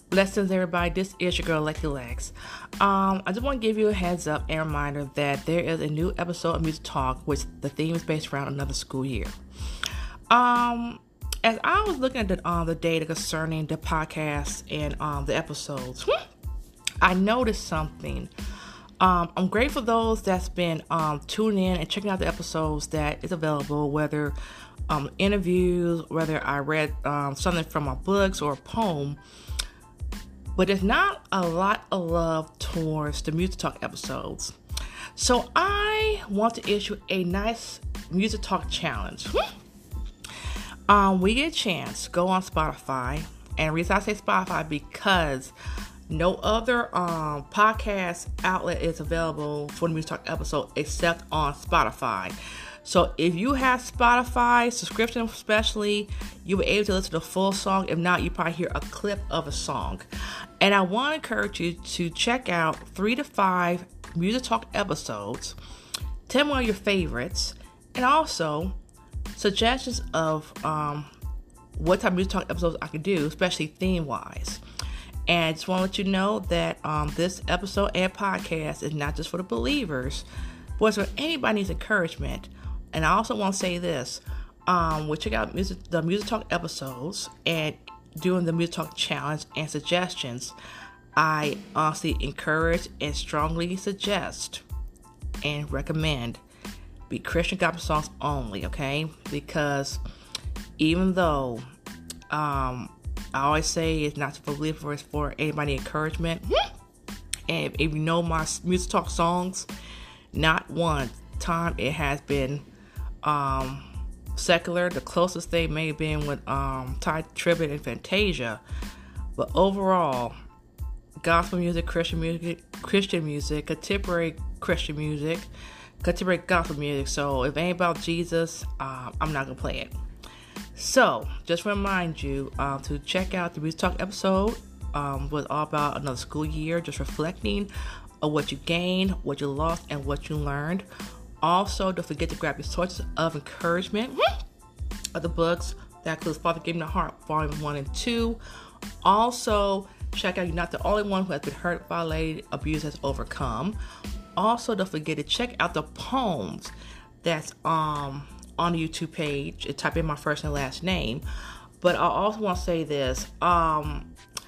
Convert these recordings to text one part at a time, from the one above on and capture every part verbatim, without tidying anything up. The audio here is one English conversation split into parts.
Blessings, everybody. This is your girl, Lucky Lex. Um, I just want to give you a heads up and reminder that there is a new episode of Music Talk, which the theme is based around another school year. Um, as I was looking at the, uh, the data concerning the podcast and um, the episodes, I noticed something. Um, I'm grateful for those that's been um, tuning in and checking out the episodes that is available, whether um, interviews, whether I read um, something from my books or a poem. But there's not a lot of love towards the Music Talk episodes. So I want to issue a nice Music Talk challenge. Um, we get a chance, go on Spotify. And the reason I say Spotify because no other um, podcast outlet is available for the Music Talk episode except on Spotify. So if you have Spotify subscription especially, you'll be able to listen to the full song. If not, you probably hear a clip of a song. And I want to encourage you to check out three to five Music Talk episodes, ten more of your favorites, and also suggestions of um, what type of Music Talk episodes I could do, especially theme-wise. And I just want to let you know that um, this episode and podcast is not just for the believers, but it's for anybody who needs encouragement. And I also want to say this, um, we'll check out music, the Music Talk episodes and doing the Music Talk challenge and suggestions. I honestly encourage and strongly suggest and recommend be Christian gospel songs only, okay? Because even though um, I always say it's not for believers, it's for anybody encouragement. And if you know my Music Talk songs, not one time it has been um, secular. The closest they may have been with um, Ty Tribbett and Fantasia, but overall, gospel music, Christian music, Christian music, contemporary Christian music, contemporary gospel music. So if it ain't about Jesus, uh, I'm not gonna play it. So just remind you uh, to check out the Music Talk episode. Um, was all about another school year, just reflecting of what you gained, what you lost, and what you learned. Also, don't forget to grab your sources of encouragement of the books. That includes Father Gave Me the Heart, Volume one and two. Also, check out You're Not the Only One Who Has Been Hurt, Violated, Abused, Has Overcome. Also, don't forget to check out the poems that's um, on the YouTube page. And type in my first and last name. But I also want to say this. Um...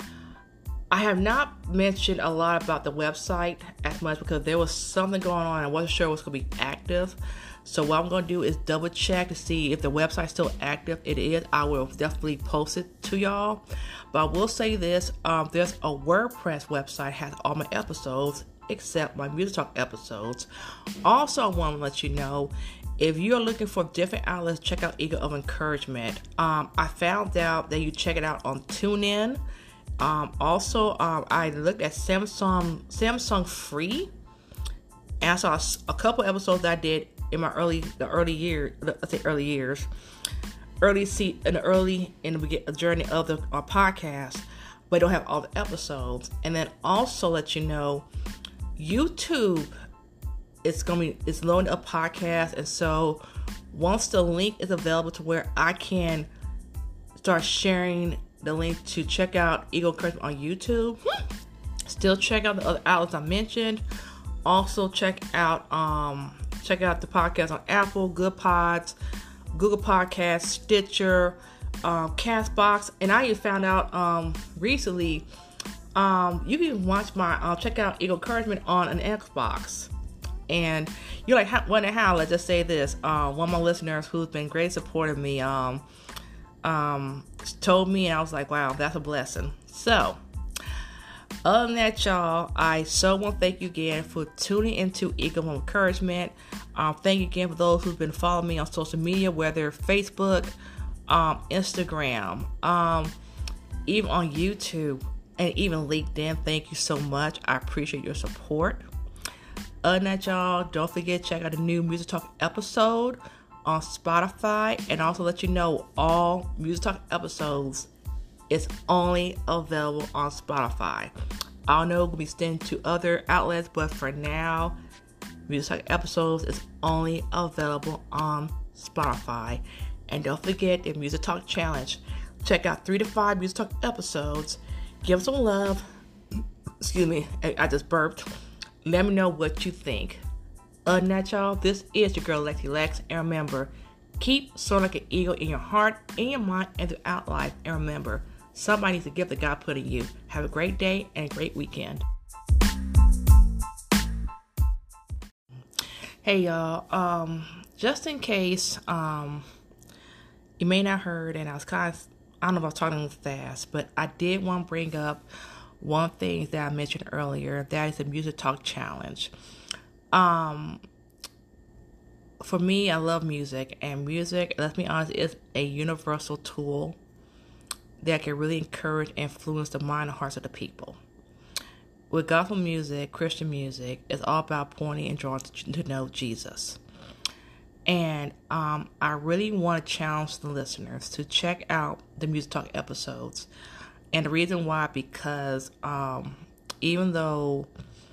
I have not mentioned a lot about the website as much because there was something going on. I wasn't sure it was going to be active. So what I'm going to do is double check to see if the website's still active. It is. I will definitely post it to y'all. But I will say this. Um, there's a WordPress website has all my episodes except my Music Talk episodes. Also, I want to let you know, if you're looking for different outlets, check out Eagle of Encouragement. Um, I found out that you check it out on TuneIn. Um, also, um, I looked at Samsung Samsung Free, and I saw a, a couple episodes that I did in my early the early year. Let's say early years, early see in the early in the begin, journey of the uh, podcast, but I don't have all the episodes. And then also let you know, YouTube it's gonna be it's loading up podcasts, and so once the link is available to where I can start sharing the link to check out Eagle Encouragement on YouTube. Still check out the other outlets I mentioned. Also check out um check out the podcast on Apple, Good Pods, Google Podcasts, Stitcher, um, Castbox, and I even found out um recently um you can watch my uh, check out Eagle Encouragement on an Xbox. And you're like, how, what and how? Let's just say this. Uh, one of my listeners who's been great support of me um um told me, and I was like, wow, that's a blessing. So other than that, y'all, I so want to thank you again for tuning into Eagle of Encouragement. Um, thank you again for those who've been following me on social media, whether Facebook, um, Instagram, um, even on YouTube, and even LinkedIn. Thank you so much. I appreciate your support. Other than that, y'all, don't forget to check out the new Music Talk episode on Spotify, and also let you know all Music Talk episodes is only available on Spotify. I know we'll be sending to other outlets, but for now, Music Talk episodes is only available on Spotify. And don't forget the Music Talk Challenge. Check out three to five Music Talk episodes Give them some love. Excuse me, I, I just burped. Let me know what you think. Other than that, y'all, this is your girl Lexi Lex. And remember, keep soaring like an eagle in your heart, in your mind, and throughout life. And remember, somebody needs a gift that God put in you. Have a great day and a great weekend. Hey y'all, um, just in case um, you may not heard, and I was kind of, I don't know if I was talking fast, but I did want to bring up one thing that I mentioned earlier. That is the Music Talk Challenge. Um, for me, I love music, and music, let's be honest, is a universal tool that can really encourage and influence the mind and hearts of the people. With gospel music, Christian music, it's all about pointing and drawing to know Jesus. And um, I really want to challenge the listeners to check out the Music Talk episodes. And the reason why, because um, even though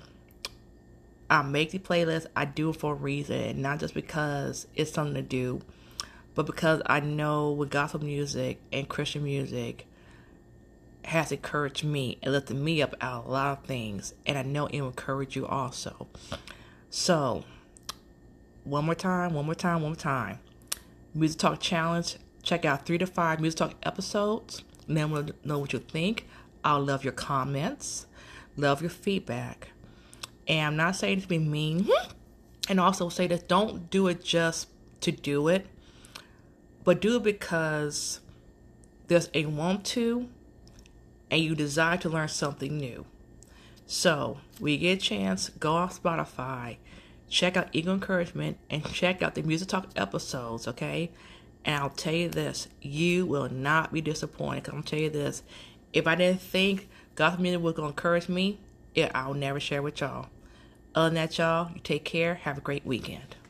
I make the playlist, I do it for a reason. Not just because it's something to do, but because I know with gospel music and Christian music, has encouraged me and lifted me up out of a lot of things, and I know it will encourage you also. So, one more time, one more time, one more time. Music Talk Challenge. Check out three to five Music Talk episodes. Let me know what you think. I'll love your comments, love your feedback. And I'm not saying to be mean, and also say that don't do it just to do it, but do it because there's a want to, and you desire to learn something new. So, when you get a chance, go off Spotify, check out Eagle Encouragement, and check out the Music Talk episodes, okay? And I'll tell you this, you will not be disappointed, because I'm tell you this, if I didn't think gospel music was going to encourage me, yeah, I'll never share with y'all. Other than that, y'all, you take care, have a great weekend.